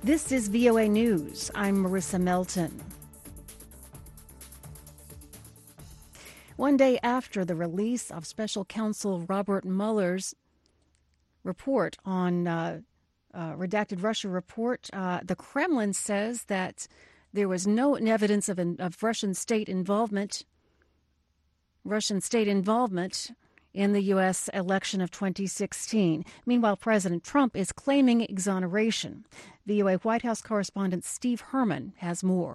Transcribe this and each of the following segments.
This is VOA News. I'm Marissa Melton. One day after the release of Special Counsel Robert Mueller's report on redacted Russia report, the Kremlin says that there was no evidence of Russian state involvement in the U.S. election of 2016. Meanwhile, President Trump is claiming exoneration. VOA White House correspondent Steve Herman has more.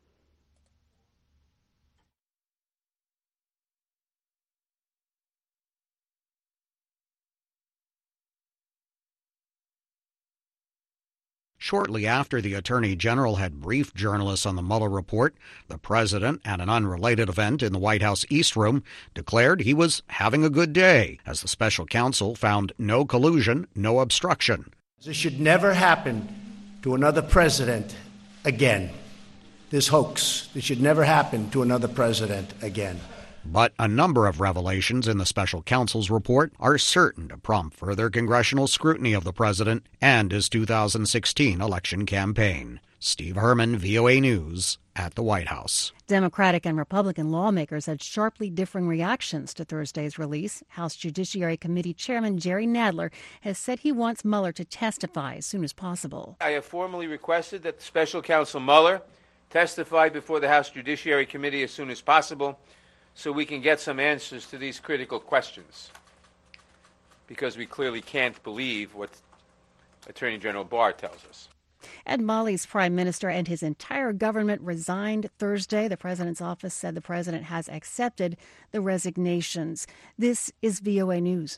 Shortly after the Attorney General had briefed journalists on the Mueller report, the president, at an unrelated event in the White House East Room, declared he was having a good day, as the special counsel found no collusion, no obstruction. This should never happen to another president again. This hoax, this should never happen to another president again. But a number of revelations in the special counsel's report are certain to prompt further congressional scrutiny of the president and his 2016 election campaign. Steve Herman, VOA News, at the White House. Democratic and Republican lawmakers had sharply differing reactions to Thursday's release. House Judiciary Committee Chairman Jerry Nadler has said he wants Mueller to testify as soon as possible. I have formally requested that Special Counsel Mueller testify before the House Judiciary Committee as soon as possible, so we can get some answers to these critical questions, because we clearly can't believe what Attorney General Barr tells us. And Mali's prime minister and his entire government resigned Thursday. The president's office said the president has accepted the resignations. This is VOA News.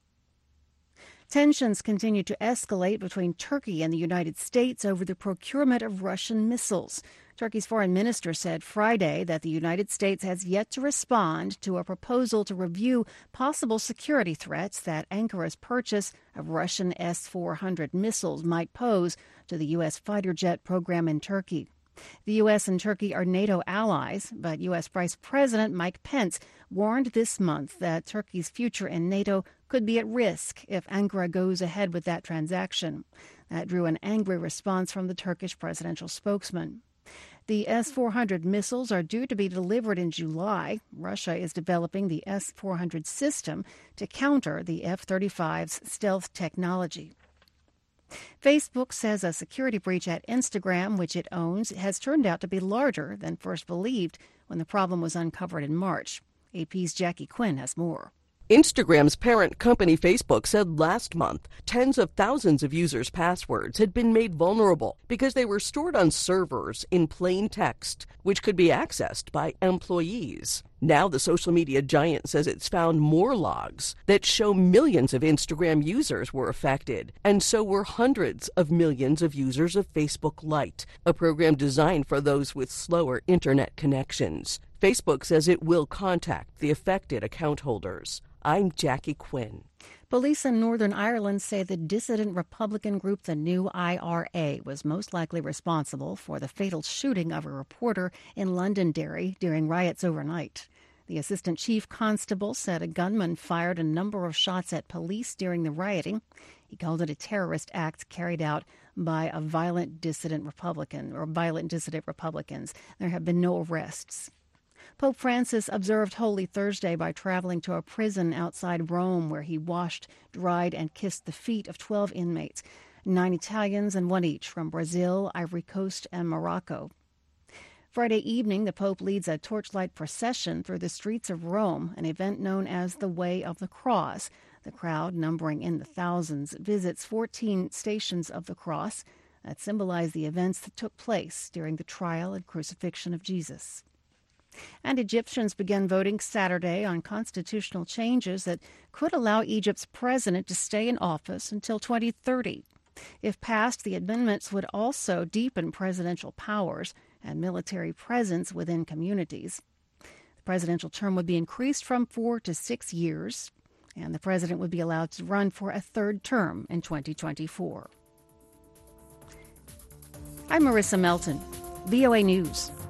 Tensions continue to escalate between Turkey and the United States over the procurement of Russian missiles. Turkey's foreign minister said Friday that the United States has yet to respond to a proposal to review possible security threats that Ankara's purchase of Russian S-400 missiles might pose to the U.S. fighter jet program in Turkey. The U.S. and Turkey are NATO allies, but U.S. Vice President Mike Pence warned this month that Turkey's future in NATO could be at risk if Ankara goes ahead with that transaction. That drew an angry response from the Turkish presidential spokesman. The S-400 missiles are due to be delivered in July. Russia is developing the S-400 system to counter the F-35's stealth technology. Facebook says a security breach at Instagram, which it owns, has turned out to be larger than first believed when the problem was uncovered in March. AP's Jackie Quinn has more. Instagram's parent company Facebook said last month tens of thousands of users' passwords had been made vulnerable because they were stored on servers in plain text, which could be accessed by employees. Now the social media giant says it's found more logs that show millions of Instagram users were affected, and so were hundreds of millions of users of Facebook Lite, a program designed for those with slower internet connections. Facebook says it will contact the affected account holders. I'm Jackie Quinn. Police in Northern Ireland say the dissident Republican group the New IRA was most likely responsible for the fatal shooting of a reporter in Londonderry during riots overnight. The assistant chief constable said a gunman fired a number of shots at police during the rioting. He called it a terrorist act carried out by a violent dissident Republicans. There have been no arrests. Pope Francis observed Holy Thursday by traveling to a prison outside Rome where he washed, dried, and kissed the feet of 12 inmates, 9 Italians and 1 each from Brazil, Ivory Coast, and Morocco. Friday evening, the Pope leads a torchlight procession through the streets of Rome, an event known as the Way of the Cross. The crowd, numbering in the thousands, visits 14 stations of the cross that symbolize the events that took place during the trial and crucifixion of Jesus. And Egyptians began voting Saturday on constitutional changes that could allow Egypt's president to stay in office until 2030. If passed, the amendments would also deepen presidential powers and military presence within communities. The presidential term would be increased from 4 to 6 years, and the president would be allowed to run for a third term in 2024. I'm Marissa Melton, VOA News.